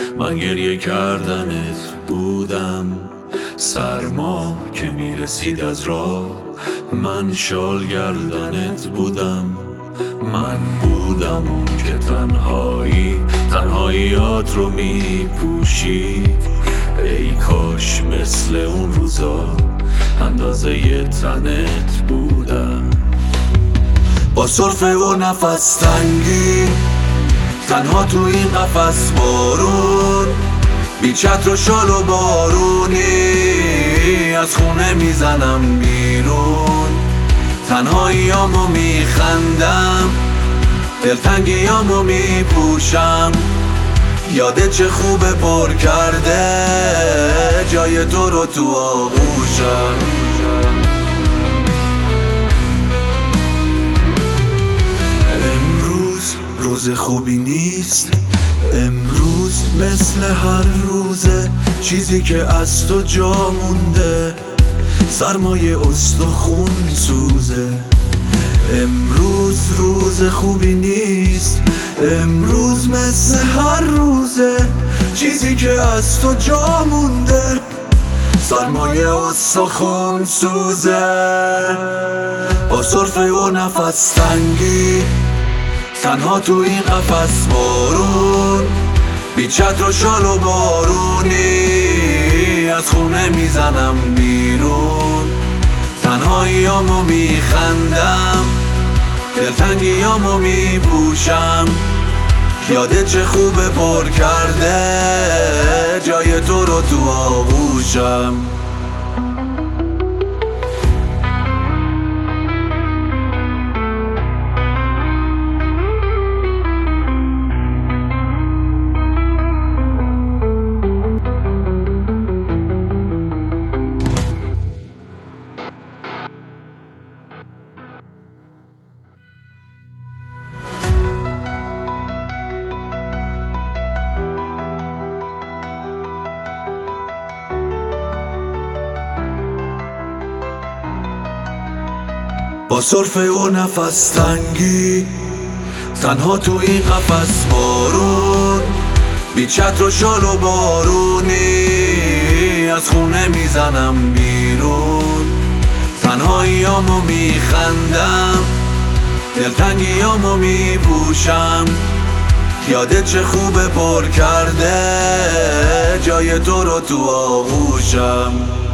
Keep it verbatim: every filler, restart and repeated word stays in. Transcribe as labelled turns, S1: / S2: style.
S1: من گریه کردنت بودم، سرما که میرسید از راه من شال گردنت بودم. من بودم اون که تنهایی تنهاییات رو میپوشید. ای کاش مثل اون روزا اندازه ی تنت بودم. با سرفه و نفس تنگی تنها تو این قفس بارون، بی چتر و شال و بارونی از خونه میزنم بیرون. تنهاییامو میخندم، دلتنگیامو میپوشم. یادت چه خوبه پر کرده جای تو رو تو آغوشم. امروز روز خوبی نیست، امروز مثل هر روزه، چیزی که از تو جا مونده سرمایه استخون سوزه. امروز روز خوبی نیست، امروز مثل هر روزه، چیزی که از تو جا مونده سرمایه استخون سوزه. با سرفه و نفس تنگی تنها تو این قفس بارون، بی چتر و شال و بارونی از خونه میزنم بیرون. تنهاییامو میخندم، دلتنگیامو میپوشم. یادت چه خوبه پر کرده جای تو رو تو آغوشم. با سرفه و نفس تنگی تنها تو این قفس بارون، بی چتر و شال و بارونی از خونه میزنم بیرون. تنهاییامو میخندم، دلتنگیامو میپوشم. یادت چه خوبه پر کرده جای تو رو تو آغوشم.